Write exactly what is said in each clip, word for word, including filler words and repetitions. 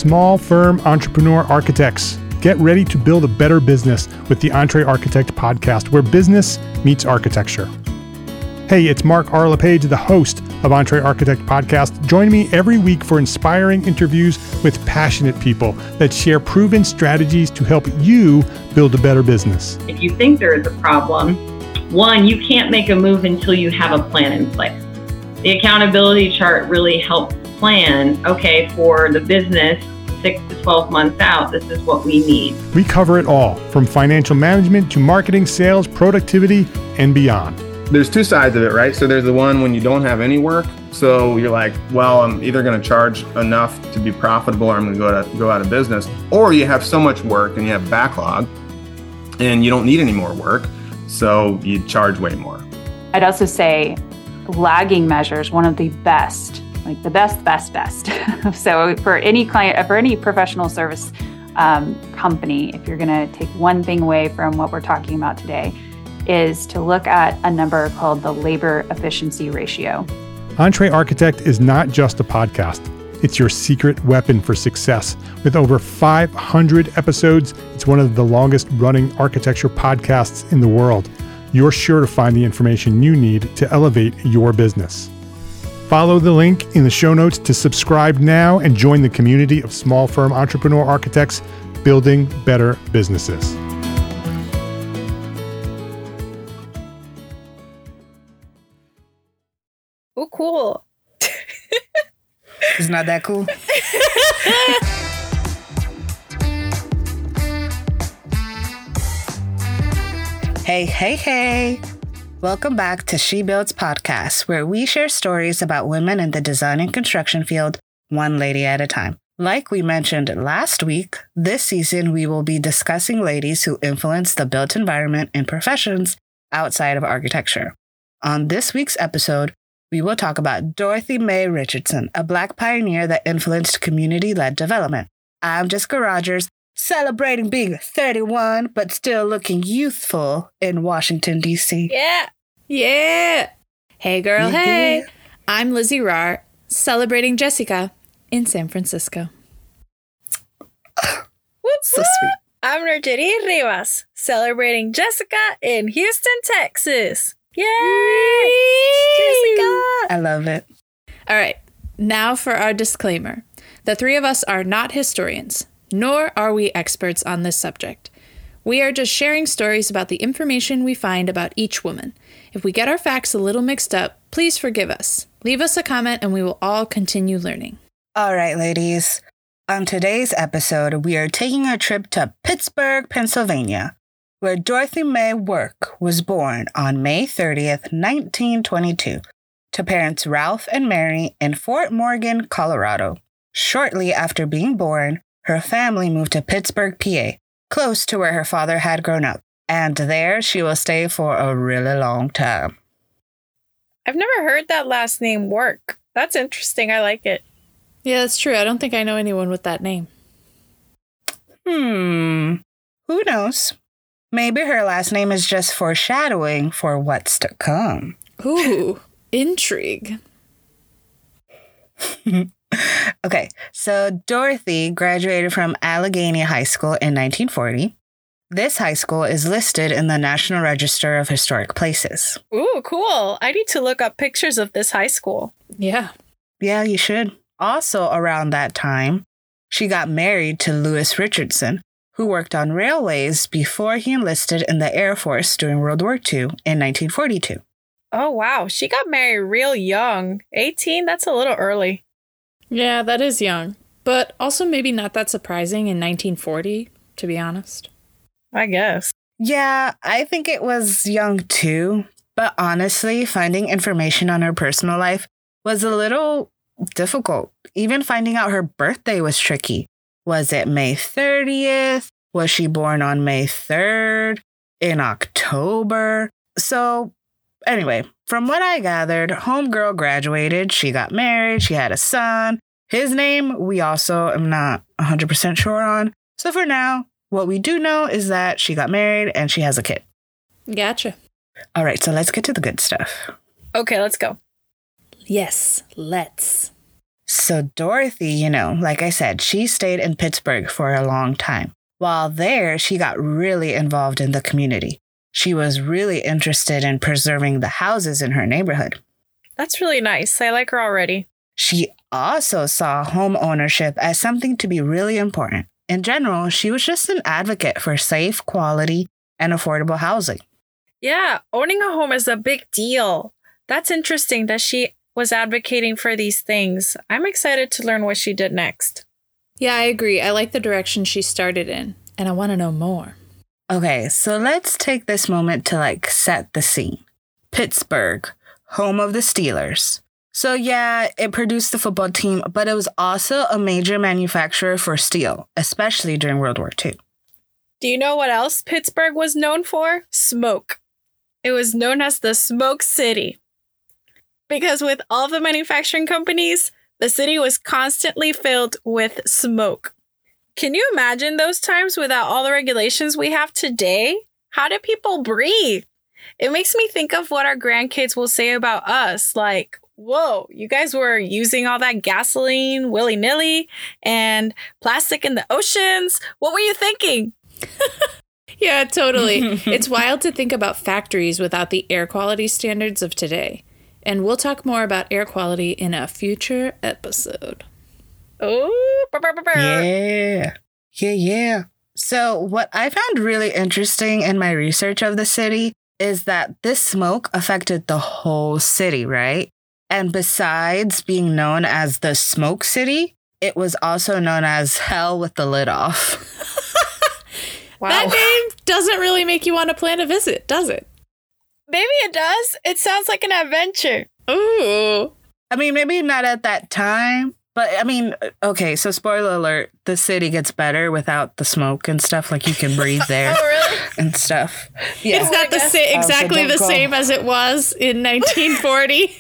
Small Firm Entrepreneur Architects. Get ready to build a better business with the EntreArchitect podcast, where business meets architecture. Hey, it's Mark R. LePage, the host of EntreArchitect podcast. Join me every week for inspiring interviews with passionate people that share proven strategies to help you build a better business. If you think there is a problem, one, you can't make a move until you have a plan in place. The accountability chart really helps plan, okay, for the business, six to twelve months out, this is what we need. We cover it all, from financial management to marketing, sales, productivity, and beyond. There's two sides of it, right? So there's the one when you don't have any work. So you're like, well, I'm either going to charge enough to be profitable or I'm going to go to go out of business. Or you have so much work and you have backlog and you don't need any more work. So you charge way more. I'd also say lagging measures, one of the best, like the best, best, best. So for any client, for any professional service um, company, if you're going to take one thing away from what we're talking about today, is to look at a number called the labor efficiency ratio. EntreArchitect is not just a podcast. It's your secret weapon for success. With over five hundred episodes, it's one of the longest running architecture podcasts in the world. You're sure to find the information you need to elevate your business. Follow the link in the show notes to subscribe now and join the community of small firm entrepreneur architects building better businesses. Oh, cool. It's not that cool. Hey, hey, hey. Welcome back to She Builds Podcast, where we share stories about women in the design and construction field, one lady at a time. Like we mentioned last week, this season we will be discussing ladies who influence the built environment and professions outside of architecture. On this week's episode, we will talk about Dorothy Mae Richardson, a Black pioneer that influenced community-led development. I'm Jessica Rogers, celebrating being thirty-one, but still looking youthful in Washington, D C. Yeah. Yeah. Hey, girl, Yeah. hey. I'm Lizzie Rahr, celebrating Jessica in San Francisco. Whoop, So whoop. sweet. I'm Nergeri Rivas, celebrating Jessica in Houston, Texas. Yay! Jessica! I love it. All right, now for our disclaimer. The three of us are not historians, nor are we experts on this subject. We are just sharing stories about the information we find about each woman. If we get our facts a little mixed up, please forgive us. Leave us a comment and we will all continue learning. All right, ladies. On today's episode, we are taking a trip to Pittsburgh, Pennsylvania, where Dorothy Mae Work was born on May thirtieth, nineteen twenty-two, to parents Ralph and Mary in Fort Morgan, Colorado. Shortly after being born, her family moved to Pittsburgh, P A, close to where her father had grown up, and there she will stay for a really long time. I've never heard that last name Work. That's interesting. I like it. Yeah, that's true. I don't think I know anyone with that name. Hmm, who knows? Maybe her last name is just foreshadowing for what's to come. Ooh, intrigue. Okay, so Dorothy graduated from Allegheny High School in nineteen forty. This high school is listed in the National Register of Historic Places. Ooh, cool. I need to look up pictures of this high school. Yeah. Yeah, you should. Also around that time, she got married to Louis Richardson, who worked on railways before he enlisted in the Air Force during World War Two in nineteen forty-two. Oh, wow. She got married real young. eighteen? That's a little early. Yeah, that is young. But also maybe not that surprising in nineteen forty, to be honest. I guess. Yeah, I think it was young too. But honestly, finding information on her personal life was a little difficult. Even finding out her birthday was tricky. Was it May thirtieth? Was she born on May third? In October? So anyway, from what I gathered, homegirl graduated, she got married, she had a son. His name, we also am not one hundred percent sure on. So for now, what we do know is that she got married and she has a kid. Gotcha. All right, so let's get to the good stuff. Okay, let's go. Yes, let's. So Dorothy, you know, like I said, she stayed in Pittsburgh for a long time. While there, she got really involved in the community. She was really interested in preserving the houses in her neighborhood. That's really nice. I like her already. She also saw home ownership as something to be really important. In general, she was just an advocate for safe, quality, and affordable housing. Yeah, owning a home is a big deal. That's interesting that she was advocating for these things. I'm excited to learn what she did next. Yeah, I agree. I like the direction she started in, and I want to know more. Okay, so let's take this moment to like set the scene. Pittsburgh, home of the Steelers. So yeah, it produced the football team, but it was also a major manufacturer for steel, especially during World War Two. Do you know what else Pittsburgh was known for? Smoke. It was known as the Smoke City. Because with all the manufacturing companies, the city was constantly filled with smoke. Can you imagine those times without all the regulations we have today? How did people breathe? It makes me think of what our grandkids will say about us, like, whoa, you guys were using all that gasoline willy-nilly and plastic in the oceans. What were you thinking? Yeah, totally. It's wild to think about factories without the air quality standards of today. And we'll talk more about air quality in a future episode. Oh, yeah, yeah, yeah. So what I found really interesting in my research of the city is that this smoke affected the whole city, right? And besides being known as the Smoke City, it was also known as Hell with the Lid Off. Wow. That name doesn't really make you want to plan a visit, does it? Maybe it does. It sounds like an adventure. Ooh. I mean, maybe not at that time. But I mean, okay, so spoiler alert, the city gets better without the smoke and stuff. Like you can breathe there. Oh, really? And stuff. Yeah. It's not the sa- exactly oh, so the go. same as it was in nineteen forty.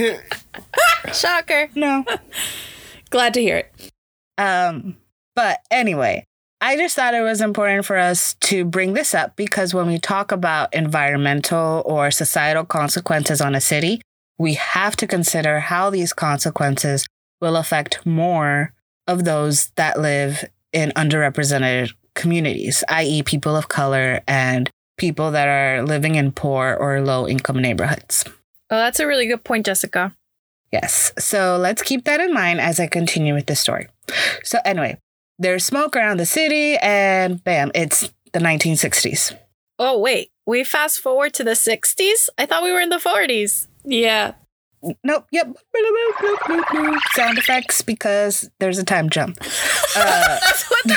Shocker. No. Glad to hear it. Um, but anyway, I just thought it was important for us to bring this up because when we talk about environmental or societal consequences on a city, we have to consider how these consequences will affect more of those that live in underrepresented communities, that is people of color and people that are living in poor or low income neighborhoods. Oh, that's a really good point, Jessica. Yes. So let's keep that in mind as I continue with the story. So anyway, there's smoke around the city and bam, it's the nineteen sixties. Oh, wait. We fast forward to the sixties? I thought we were in the forties. Yeah. Nope. Yep. Sound effects because there's a time jump. Uh, That's what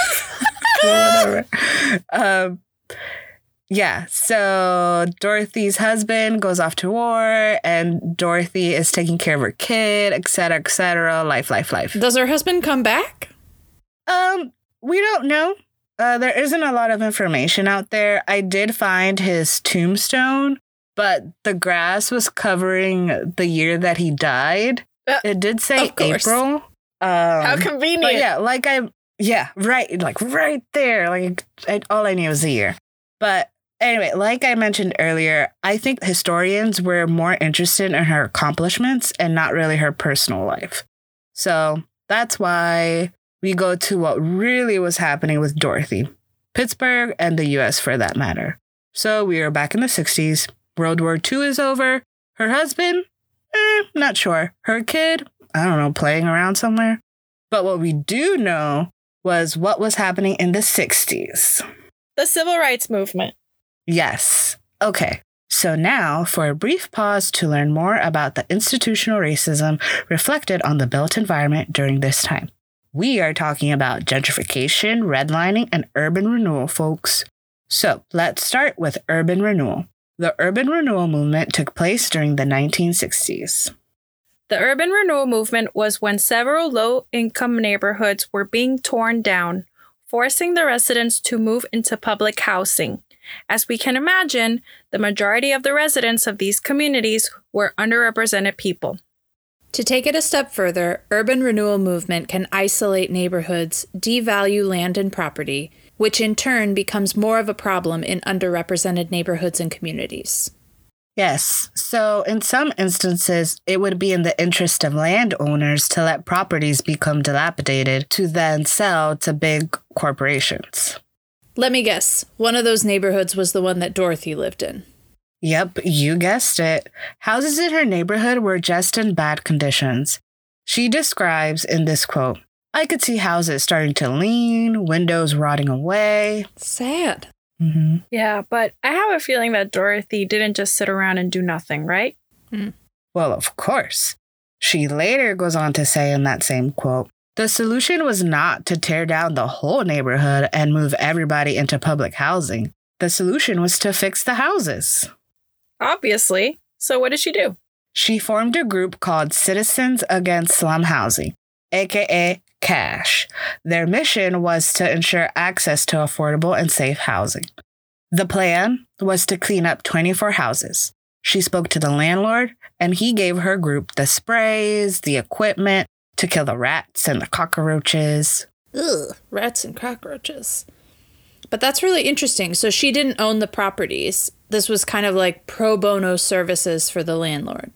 that was? um, yeah. So Dorothy's husband goes off to war and Dorothy is taking care of her kid, et cetera, et cetera. Life, life, life. Does her husband come back? Um, we don't know. Uh, there isn't a lot of information out there. I did find his tombstone, but the grass was covering the year that he died. Uh, it did say April. Um, How convenient. But yeah, like I, yeah, right, like right there. Like I, all I knew was the year. But anyway, like I mentioned earlier, I think historians were more interested in her accomplishments and not really her personal life. So that's why we go to what really was happening with Dorothy, Pittsburgh, and the U S for that matter. So we are back in the sixties. World War Two is over. Her husband? Eh, not sure. Her kid? I don't know, playing around somewhere. But what we do know was what was happening in the sixties. The Civil Rights Movement. Yes. Okay. So now for a brief pause to learn more about the institutional racism reflected on the built environment during this time. We are talking about gentrification, redlining, and urban renewal, folks. So let's start with urban renewal. The urban renewal movement took place during the nineteen sixties. The urban renewal movement was when several low-income neighborhoods were being torn down, forcing the residents to move into public housing. As we can imagine, the majority of the residents of these communities were underrepresented people. To take it a step further, urban renewal movement can isolate neighborhoods, devalue land and property, which in turn becomes more of a problem in underrepresented neighborhoods and communities. Yes. So in some instances, it would be in the interest of landowners to let properties become dilapidated to then sell to big corporations. Let me guess. One of those neighborhoods was the one that Dorothy lived in. Yep, you guessed it. Houses in her neighborhood were just in bad conditions. She describes in this quote, "I could see houses starting to lean, windows rotting away." Sad. Mm-hmm. Yeah, but I have a feeling that Dorothy didn't just sit around and do nothing, right? Mm. Well, of course. She later goes on to say in that same quote, "The solution was not to tear down the whole neighborhood and move everybody into public housing. The solution was to fix the houses." Obviously. So what did she do? She formed a group called Citizens Against Slum Housing, aka CASH. Their mission was to ensure access to affordable and safe housing. The plan was to clean up twenty-four houses. She spoke to the landlord, and he gave her group the sprays, the equipment to kill the rats and the cockroaches. Ugh, rats and cockroaches. But that's really interesting. So she didn't own the properties. This was kind of like pro bono services for the landlord.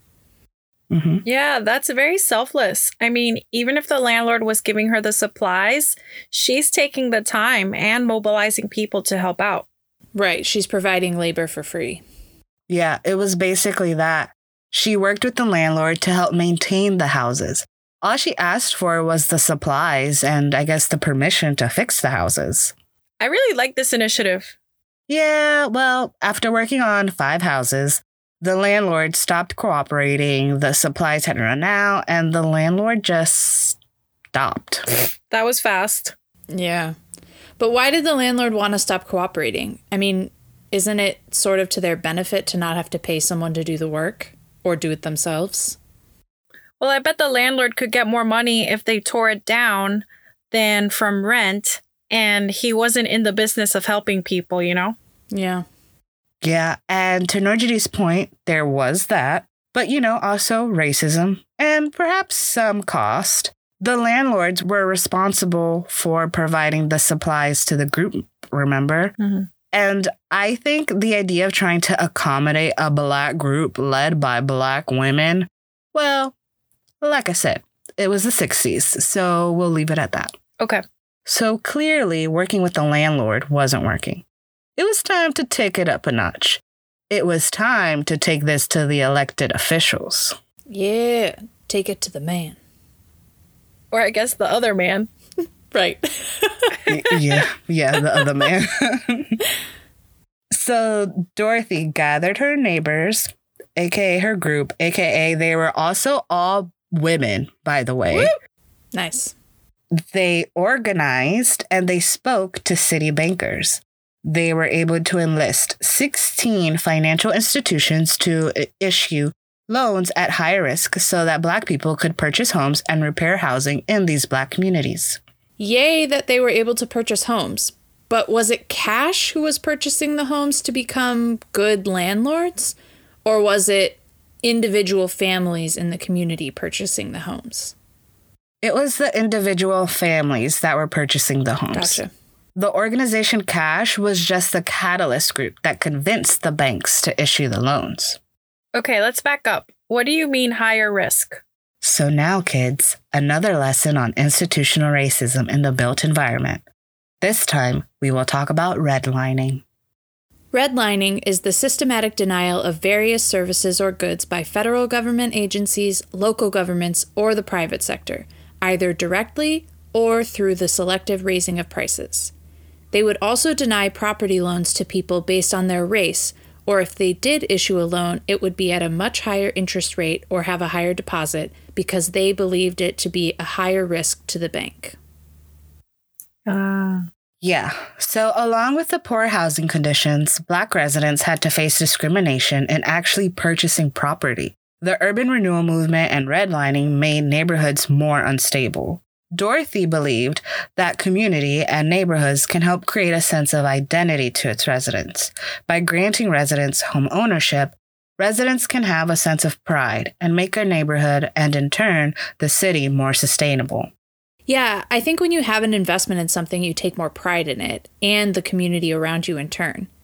Mm-hmm. Yeah, that's very selfless. I mean, even if the landlord was giving her the supplies, she's taking the time and mobilizing people to help out. Right. She's providing labor for free. Yeah, it was basically that. She worked with the landlord to help maintain the houses. All she asked for was the supplies and, I guess, the permission to fix the houses. I really like this initiative. Yeah, well, after working on five houses, the landlord stopped cooperating, the supplies had run out, and the landlord just stopped. That was fast. Yeah. But why did the landlord want to stop cooperating? I mean, isn't it sort of to their benefit to not have to pay someone to do the work or do it themselves? Well, I bet the landlord could get more money if they tore it down than from rent, and he wasn't in the business of helping people, you know? Yeah. Yeah, and to Norjidi's point, there was that, but you know, also racism and perhaps some cost. The landlords were responsible for providing the supplies to the group, remember? Mm-hmm. And I think the idea of trying to accommodate a Black group led by Black women, well, like I said, it was the sixties, so we'll leave it at that. Okay. So clearly, working with the landlord wasn't working. It was time to take it up a notch. It was time to take this to the elected officials. Yeah, take it to the man. Or I guess the other man. Right. yeah, yeah, the other man. So Dorothy gathered her neighbors, a k a her group, a k a they were also all women, by the way. Woo! Nice. They organized and they spoke to city bankers. They were able to enlist sixteen financial institutions to issue loans at high risk so that Black people could purchase homes and repair housing in these Black communities. Yay that they were able to purchase homes. But was it Cash who was purchasing the homes to become good landlords? Or was it individual families in the community purchasing the homes? It was the individual families that were purchasing the homes. Gotcha. The organization Cash was just the catalyst group that convinced the banks to issue the loans. Okay, let's back up. What do you mean higher risk? So now, kids, another lesson on institutional racism in the built environment. This time, we will talk about redlining. Redlining is the systematic denial of various services or goods by federal government agencies, local governments, or the private sector, either directly or through the selective raising of prices. They would also deny property loans to people based on their race, or if they did issue a loan, it would be at a much higher interest rate or have a higher deposit because they believed it to be a higher risk to the bank. Ah. Uh. Yeah, so along with the poor housing conditions, Black residents had to face discrimination in actually purchasing property. The urban renewal movement and redlining made neighborhoods more unstable. Dorothy believed that community and neighborhoods can help create a sense of identity to its residents. By granting residents home ownership, residents can have a sense of pride and make a neighborhood and, in turn, the city more sustainable. Yeah, I think when you have an investment in something, you take more pride in it and the community around you in turn.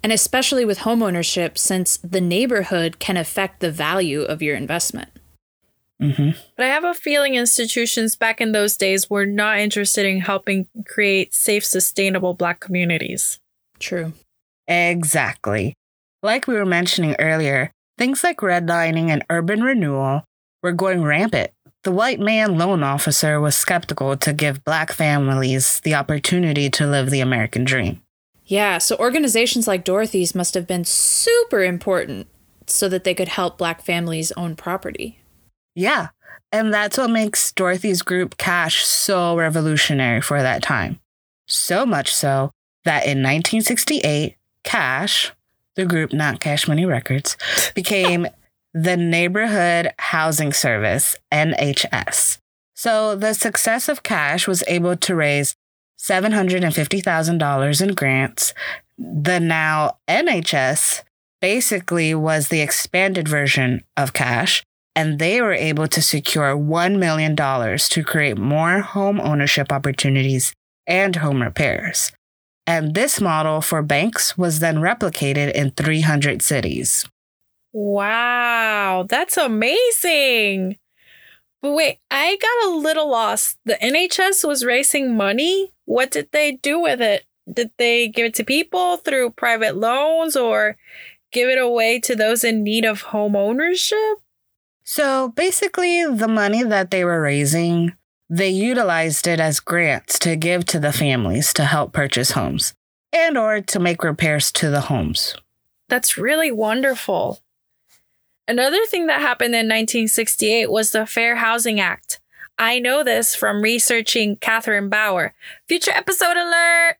and especially with homeownership, since the neighborhood can affect the value of your investment. Mm-hmm. But I have a feeling institutions back in those days were not interested in helping create safe, sustainable Black communities. True. Exactly. Like we were mentioning earlier, things like redlining and urban renewal were going rampant. The white man loan officer was skeptical to give Black families the opportunity to live the American dream. Yeah, so organizations like Dorothy's must have been super important so that they could help Black families own property. Yeah, and that's what makes Dorothy's group Cash so revolutionary for that time. So much so that in nineteen sixty-eight, Cash, the group, not Cash Money Records, became the Neighborhood Housing Service, N H S. So the success of Cash was able to raise seven hundred fifty thousand dollars in grants. The now N H S basically was the expanded version of Cash, and they were able to secure one million dollars to create more home ownership opportunities and home repairs. And this model for banks was then replicated in three hundred cities. Wow, that's amazing. But wait, I got a little lost. The N H S was raising money? What did they do with it? Did they give it to people through private loans or give it away to those in need of home ownership? So basically, the money that they were raising, they utilized it as grants to give to the families to help purchase homes and or to make repairs to the homes. That's really wonderful. Another thing that happened in nineteen sixty-eight was the Fair Housing Act. I know this from researching Catherine Bauer. Future episode alert!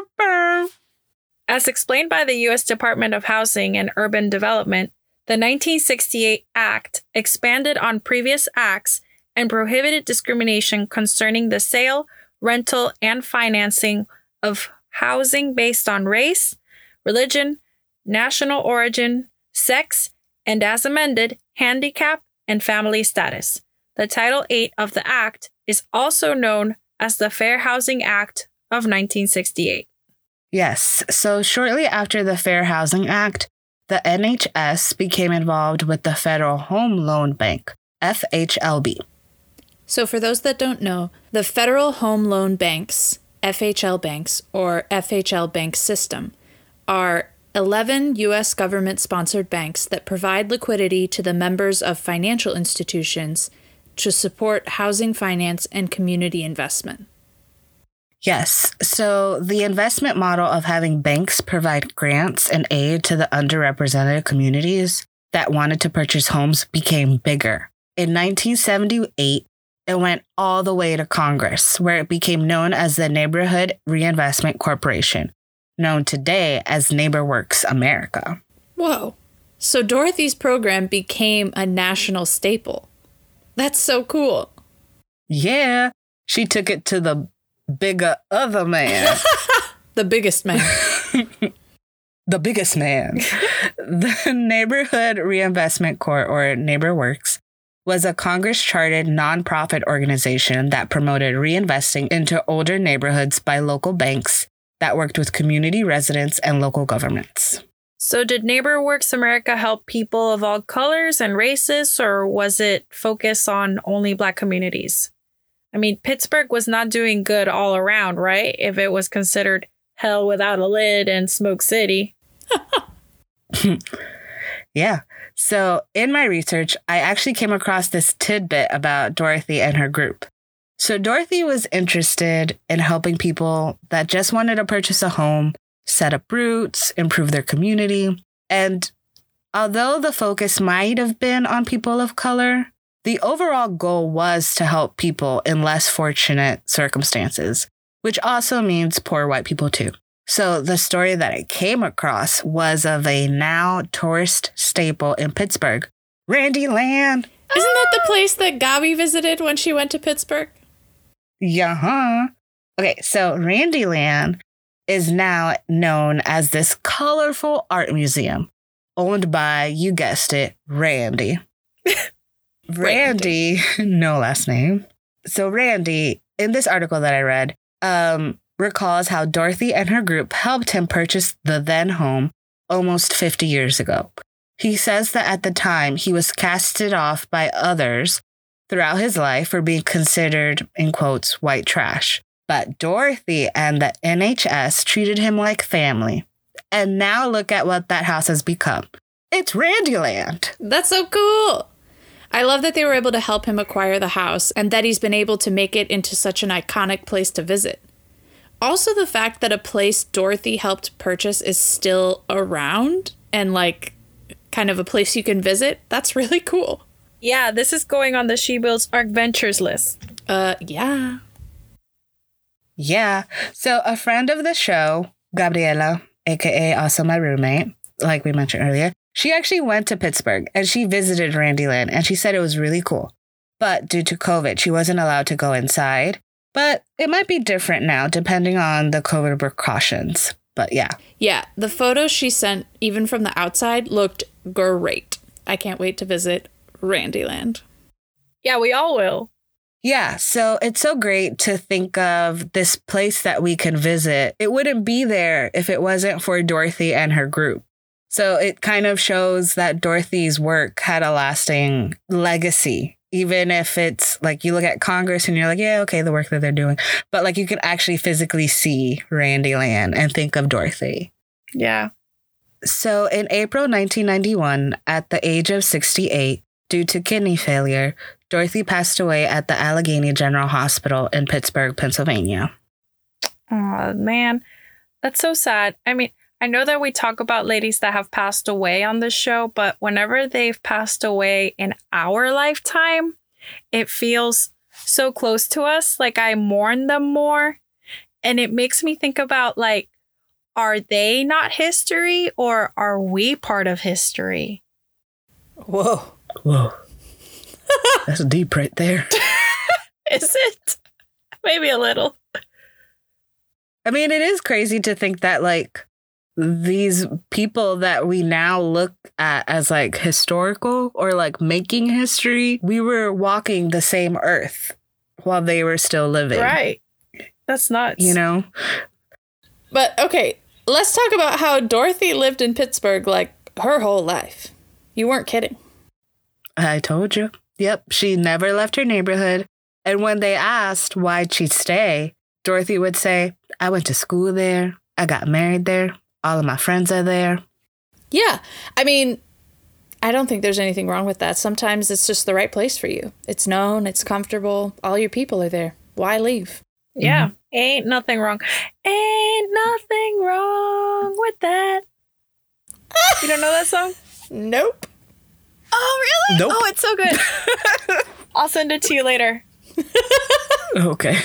As explained by the U S Department of Housing and Urban Development, the nineteen sixty-eight Act expanded on previous acts and prohibited discrimination concerning the sale, rental, and financing of housing based on race, religion, national origin, sex, and as amended, handicap and family status. The Title eight of the Act is also known as the Fair Housing Act of nineteen sixty-eight. Yes, so shortly after the Fair Housing Act, the N H S became involved with the Federal Home Loan Bank, F H L B. So for those that don't know, the Federal Home Loan Banks, F H L banks, or F H L Bank System, are eleven U S government-sponsored banks that provide liquidity to the members of financial institutions to support housing finance and community investment. Yes, so the investment model of having banks provide grants and aid to the underrepresented communities that wanted to purchase homes became bigger. In nineteen seventy-eight, it went all the way to Congress, where it became known as the Neighborhood Reinvestment Corporation, known today as NeighborWorks America. Whoa. So Dorothy's program became a national staple. That's so cool. Yeah, she took it to the bigger other man. The biggest man. The biggest man. The Neighborhood Reinvestment Corp, or NeighborWorks, was a Congress-chartered nonprofit organization that promoted reinvesting into older neighborhoods by local banks that worked with community residents and local governments. So did NeighborWorks America help people of all colors and races, or was it focused on only Black communities? I mean, Pittsburgh was not doing good all around, right? If it was considered hell without a lid and Smoke City. Yeah. So in my research, I actually came across this tidbit about Dorothy and her group. So Dorothy was interested in helping people that just wanted to purchase a home, set up roots, improve their community. And although the focus might have been on people of color, the overall goal was to help people in less fortunate circumstances, which also means poor white people too. So the story that I came across was of a now tourist staple in Pittsburgh, Randy Land. Isn't that the place that Gabi visited when she went to Pittsburgh? Yeah. Okay, so Randy Land is now known as this colorful art museum owned by, you guessed it, Randy. Randy, no last name. So Randy, in this article that I read, um, recalls how Dorothy and her group helped him purchase the then home almost fifty years ago. He says that at the time, he was casted off by others throughout his life for being considered, in quotes, white trash. But Dorothy and the N H S treated him like family. And now look at what that house has become. It's Randyland. That's so cool. I love that they were able to help him acquire the house and that he's been able to make it into such an iconic place to visit. Also, the fact that a place Dorothy helped purchase is still around and like kind of a place you can visit, that's really cool. Yeah, this is going on the She Builds Adventures list. Uh, yeah. Yeah. So a friend of the show, Gabriela, aka also my roommate, like we mentioned earlier, she actually went to Pittsburgh and she visited Randyland and she said it was really cool. But due to COVID, she wasn't allowed to go inside. But it might be different now depending on the COVID precautions. But yeah. Yeah, the photos she sent, even from the outside, looked great. I can't wait to visit Randyland. Yeah, we all will. Yeah, so it's so great to think of this place that we can visit. It wouldn't be there if it wasn't for Dorothy and her group. So it kind of shows that Dorothy's work had a lasting legacy, even if it's like you look at Congress and you're like, yeah, okay, the work that they're doing. But like you can actually physically see Randyland and think of Dorothy. Yeah. So in April nineteen ninety-one, at the age of sixty-eight, due to kidney failure, Dorothy passed away at the Allegheny General Hospital in Pittsburgh, Pennsylvania. Oh, man. That's so sad. I mean, I know that we talk about ladies that have passed away on this show, but whenever they've passed away in our lifetime, it feels so close to us. Like I mourn them more. And it makes me think about like, are they not history or are we part of history? Whoa. Whoa. That's deep right there. Is it? Maybe a little. I mean, it is crazy to think that like these people that we now look at as like historical or like making history, we were walking the same earth while they were still living. Right. That's nuts. You know? But okay, let's talk about how Dorothy lived in Pittsburgh like her whole life. You weren't kidding. I told you. Yep, she never left her neighborhood. And when they asked why'd she stay, Dorothy would say, I went to school there. I got married there. All of my friends are there. Yeah. I mean, I don't think there's anything wrong with that. Sometimes it's just the right place for you. It's known, it's comfortable. All your people are there. Why leave? Yeah. Mm-hmm. Ain't nothing wrong. Ain't nothing wrong with that. You don't know that song? Nope. Oh, really? Nope. Oh, it's so good. I'll send it to you later. Okay.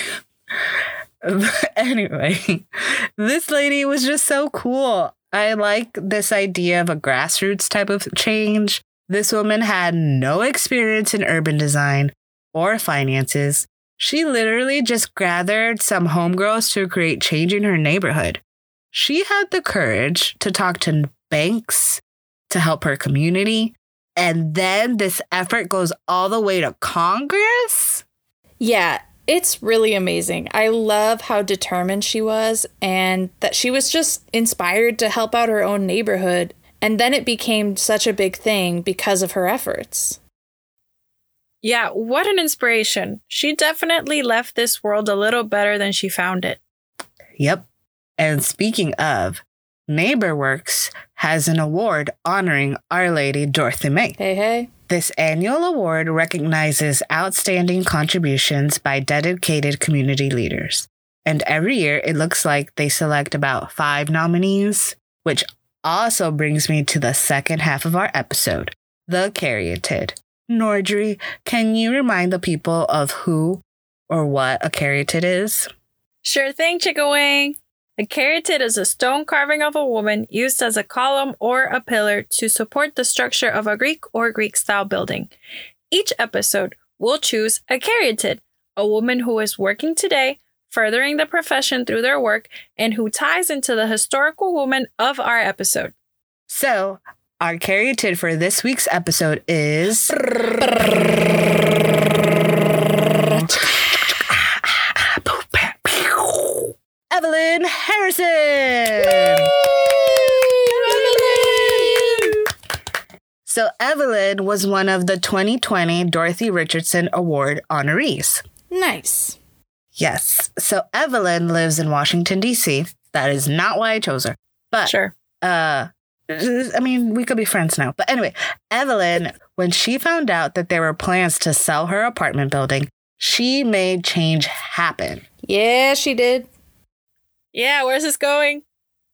Anyway, this lady was just so cool. I like this idea of a grassroots type of change. This woman had no experience in urban design or finances. She literally just gathered some homegirls to create change in her neighborhood. She had the courage to talk to banks to help her community. And then this effort goes all the way to Congress? Yeah, it's really amazing. I love how determined she was and that she was just inspired to help out her own neighborhood. And then it became such a big thing because of her efforts. Yeah, what an inspiration. She definitely left this world a little better than she found it. Yep. And speaking of, NeighborWorks has an award honoring Our Lady Dorothy May. Hey, hey. This annual award recognizes outstanding contributions by dedicated community leaders. And every year, it looks like they select about five nominees, which also brings me to the second half of our episode, the caryatid. Nordry, can you remind the people of who or what a caryatid is? Sure thing, Chicka Wing. A caryatid is a stone carving of a woman used as a column or a pillar to support the structure of a Greek or Greek-style building. Each episode, we'll choose a caryatid, a woman who is working today, furthering the profession through their work, and who ties into the historical woman of our episode. So, our caryatid for this week's episode is... Evelyn Harrison! Evelyn! Evelyn was one of the twenty twenty Dorothy Richardson Award honorees. Nice. Yes. So Evelyn lives in Washington, D C. That is not why I chose her. But, Sure. uh, I mean, we could be friends now. But anyway, Evelyn, when she found out that there were plans to sell her apartment building, she made change happen. Yeah, she did. Yeah, where's this going?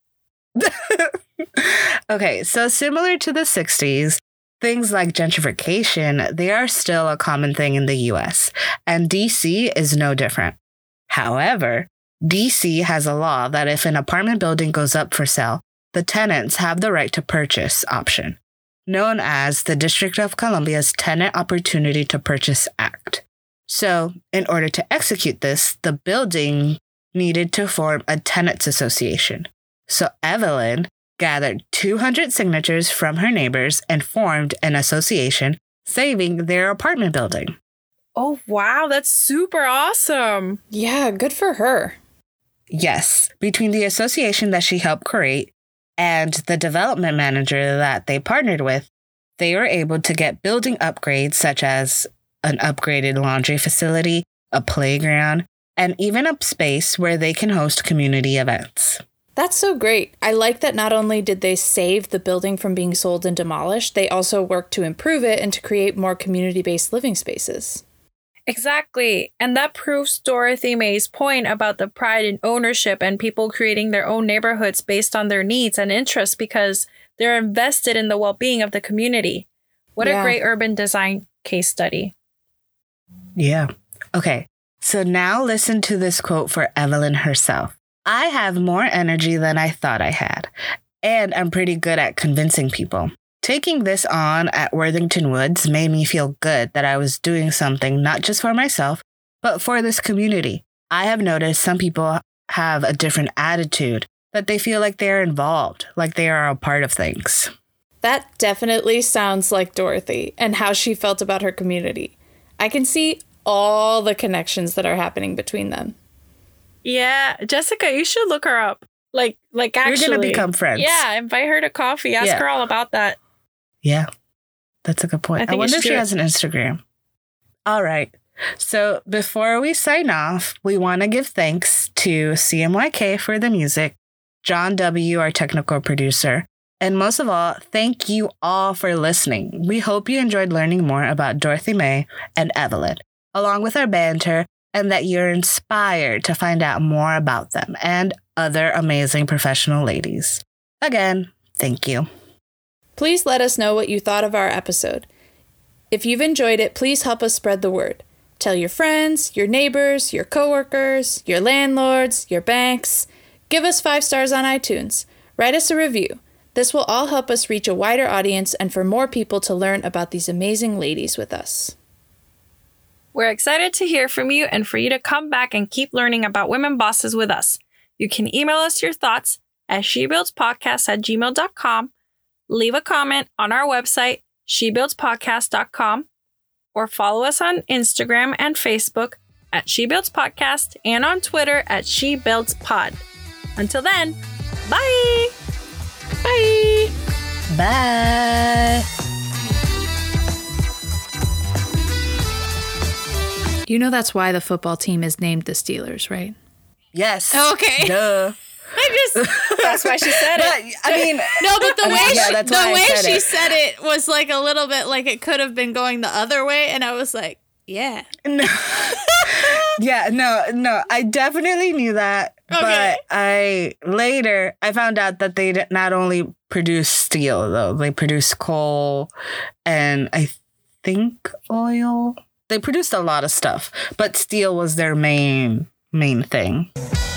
Okay, so similar to the sixties, things like gentrification, they are still a common thing in the U S, and D C is no different. However, D C has a law that if an apartment building goes up for sale, the tenants have the right to purchase option, known as the District of Columbia's Tenant Opportunity to Purchase Act. So, in order to execute this, the building needed to form a tenants association. So Evelyn gathered two hundred signatures from her neighbors and formed an association, saving their apartment building. Oh, wow. That's super awesome. Yeah, good for her. Yes, between the association that she helped create and the development manager that they partnered with, they were able to get building upgrades such as an upgraded laundry facility, a playground, and even a space where they can host community events. That's so great. I like that not only did they save the building from being sold and demolished, they also worked to improve it and to create more community-based living spaces. Exactly. And that proves Dorothy May's point about the pride in ownership and people creating their own neighborhoods based on their needs and interests because they're invested in the well-being of the community. What Yeah. a great urban design case study. Yeah. Okay. So now listen to this quote for Evelyn herself. I have more energy than I thought I had, and I'm pretty good at convincing people. Taking this on at Worthington Woods made me feel good that I was doing something not just for myself, but for this community. I have noticed some people have a different attitude, that they feel like they're involved, like they are a part of things. That definitely sounds like Dorothy and how she felt about her community. I can see all the connections that are happening between them. Yeah, Jessica, you should look her up. Like, like actually. You're going to become friends. Yeah, invite her to coffee. Ask Yeah. her all about that. Yeah, that's a good point. I I, think you wonder should if she do it. has an Instagram. All right. So before we sign off, we want to give thanks to C M Y K for the music, John W., our technical producer, and most of all, thank you all for listening. We hope you enjoyed learning more about Dorothy May and Evelyn, along with our banter, and that you're inspired to find out more about them and other amazing professional ladies. Again, thank you. Please let us know what you thought of our episode. If you've enjoyed it, please help us spread the word. Tell your friends, your neighbors, your coworkers, your landlords, your banks. Give us five stars on iTunes. Write us a review. This will all help us reach a wider audience and for more people to learn about these amazing ladies with us. We're excited to hear from you and for you to come back and keep learning about women bosses with us. You can email us your thoughts at shebuildspodcast at gmail dot com, leave a comment on our website, she builds podcast dot com, or follow us on Instagram and Facebook at shebuildspodcast and on Twitter at shebuildspod. Until then, bye! Bye! Bye. You know that's why the football team is named the Steelers, right? Yes. Okay. Duh. I just, that's why she said But, it. I mean, No, but the I mean, way yeah, she, that's the why I way said she it. said it was like a little bit like it could have been going the other way, and I was like, yeah. No. Yeah, no, no. I definitely knew that, Okay. but I later I found out that they not only produce steel though, they produce coal and I think oil. They produced a lot of stuff, but steel was their main main thing.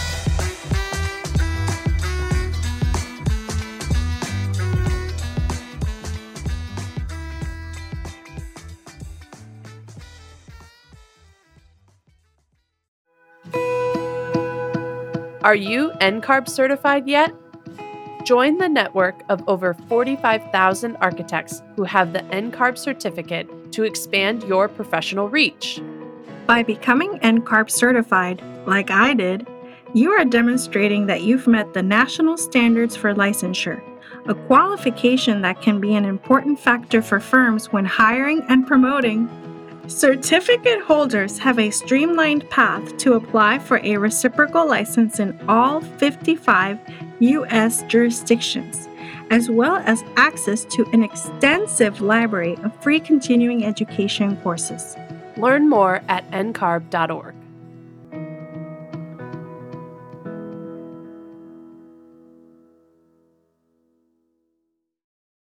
Are you N C A R B certified yet? Join the network of over forty-five thousand architects who have the N C A R B certificate to expand your professional reach. By becoming N C A R B certified, like I did, you are demonstrating that you've met the national standards for licensure, a qualification that can be an important factor for firms when hiring and promoting. Certificate holders have a streamlined path to apply for a reciprocal license in all fifty-five U S jurisdictions, as well as access to an extensive library of free continuing education courses. Learn more at N C A R B dot org.